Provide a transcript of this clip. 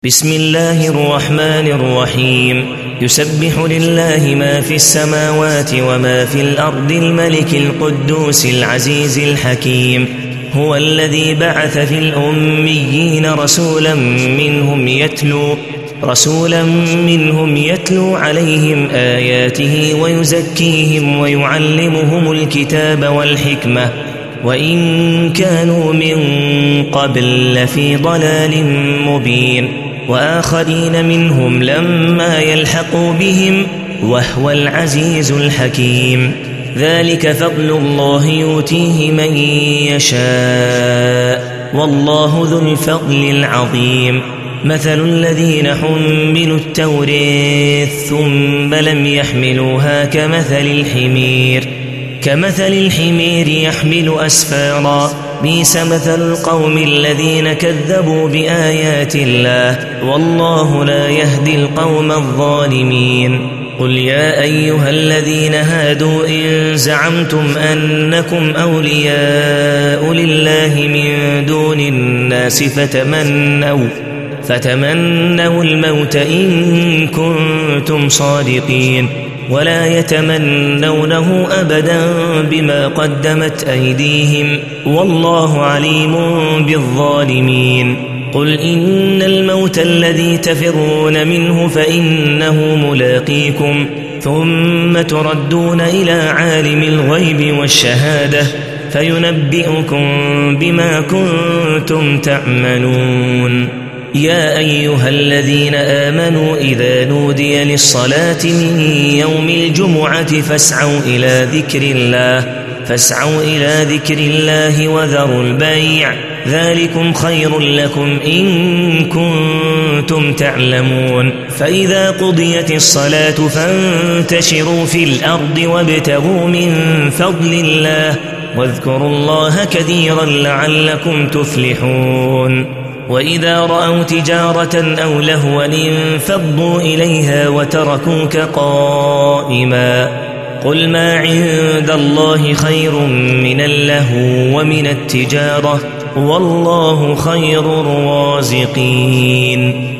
بسم الله الرحمن الرحيم. يسبح لله ما في السماوات وما في الأرض الملك القدوس العزيز الحكيم. هو الذي بعث في الأميين رسولا منهم يتلو عليهم آياته ويزكيهم ويعلمهم الكتاب والحكمة وإن كانوا من قبل لفي ضلال مبين، وآخرين منهم لما يلحقوا بهم وهو العزيز الحكيم. ذلك فضل الله يؤتيه من يشاء والله ذو الفضل العظيم. مثل الذين حملوا التوراة ثم لم يحملوها كمثل الحمير يحمل أسفارا، بئس مثل القوم الذين كذبوا بآيات الله والله لا يهدي القوم الظالمين. قل يا أيها الذين هادوا إن زعمتم أنكم أولياء لله من دون الناس فتمنوا الموت إن كنتم صادقين، ولا يتمنونه أبدا بما قدمت أيديهم والله عليم بالظالمين. قل إن الموت الذي تفرون منه فإنه ملاقيكم ثم تردون إلى عالم الغيب والشهادة فينبئكم بما كنتم تعملون. يا أيها الذين آمنوا إذا نودي للصلاة من يوم الجمعة فاسعوا إلى ذكر الله وذروا البيع، ذلكم خير لكم إن كنتم تعلمون. فإذا قضيت الصلاة فانتشروا في الأرض وابتغوا من فضل الله واذكروا الله كثيرا لعلكم تفلحون. وإذا رأوا تجارة أو لهوا انفضوا إليها وتركوك قائما. قل ما عند الله خير من اللهو ومن التجارة والله خير الرازقين.